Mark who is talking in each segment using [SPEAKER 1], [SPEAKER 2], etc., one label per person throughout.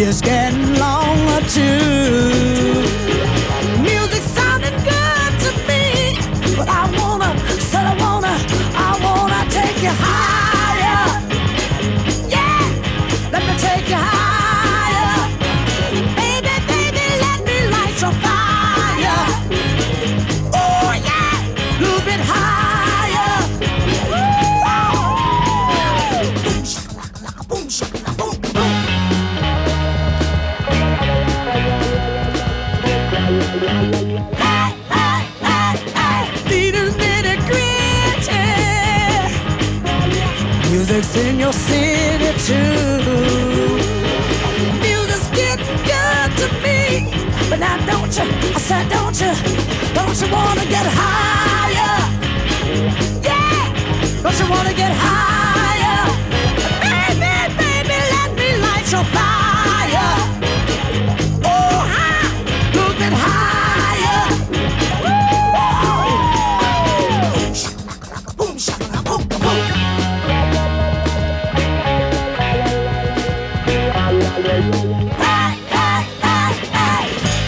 [SPEAKER 1] is getting longer too. Music sounding good to me, but I wanna take you higher. Yeah, let me take you higher. Baby, baby, let me light your fire. Oh yeah, a little bit higher. Boom shakalaka, boom shakalaka, boom boom. Hey, hey, hey, hey, little nitty gritty. Music's in your city too. Music's getting good to me, but now don't you? I said don't you wanna get higher? Yeah, don't you wanna get higher? Baby, baby, let me light your fire. Oh, high, little bit higher. Shakalaka, boom, shakalaka, boom, boom. Hey, hey, hey, hey.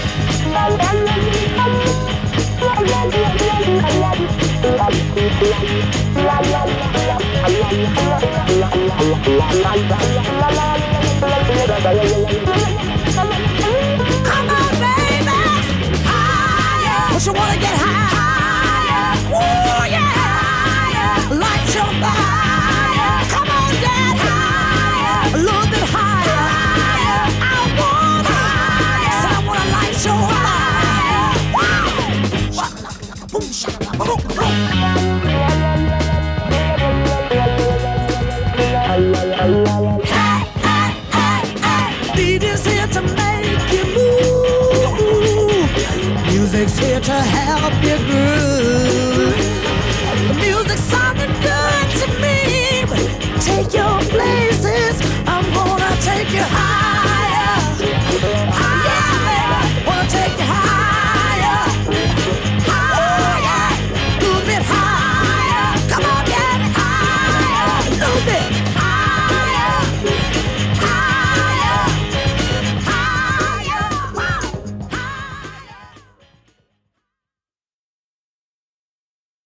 [SPEAKER 1] Come on, baby, higher. Don't you wanna get higher? Oh yeah, higher. Light your fire. Come on, get higher. A little bit higher. I wanna higher. So I wanna light your fire. Wow. Shakalaka, boom, shakalaka, boom, boom. Hey, hey, hey, hey. Beat is here to make you move. Music's here to help you groove. The music's sounding good to me, but take your place